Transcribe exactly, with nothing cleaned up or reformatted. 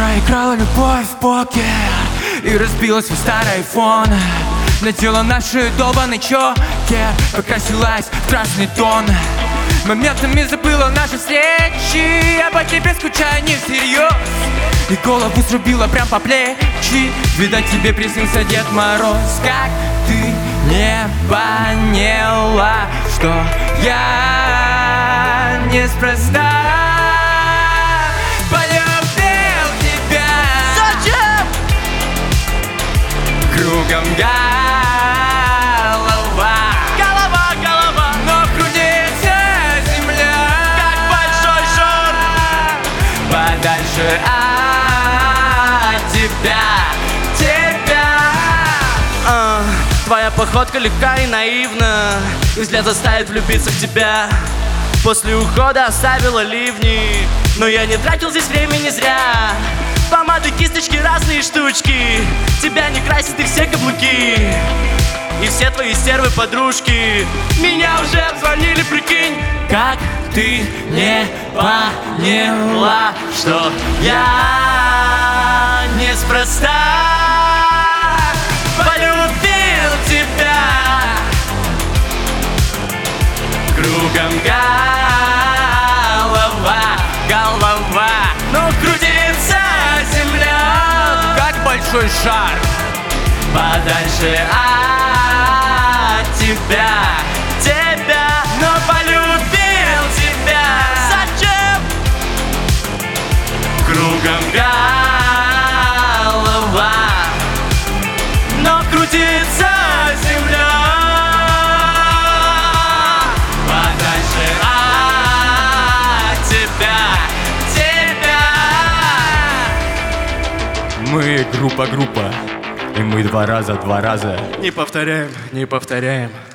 Проиграла любовь в покер и разбила свой старый айфон. Надела наши долбаный чокер, покрасилась в красный тон. Моментами забыла наши встречи, я по тебе скучаю не всерьез. И голову срубила прям по плечи, видать тебе приснился Дед Мороз. Как ты не поняла, что я неспроста полюбил тебя? Зачем? Кругом голова, Голова, голова, но крутится земля, как большой шар. подальше от тебя, тебя. А, твоя походка легка и наивна, и взгляд заставит влюбиться в тебя. После ухода оставила ливни, но я не тратил здесь времени зря. Помады, кисточки, разные штучки, тебя не красят и все каблуки. И все твои стервы подружки меня уже обзвонили, прикинь. Как ты не поняла, Что я неспроста полюбил тебя. кругом голова, голова, Но крутится земля, как большой шар, подальше от тебя, тебя, но полюбил тебя. Зачем? кругом Голова, но крутится земля, подальше от тебя, тебя. Мы группа-группа, и мы два раза, два раза. Не повторяем, не повторяем.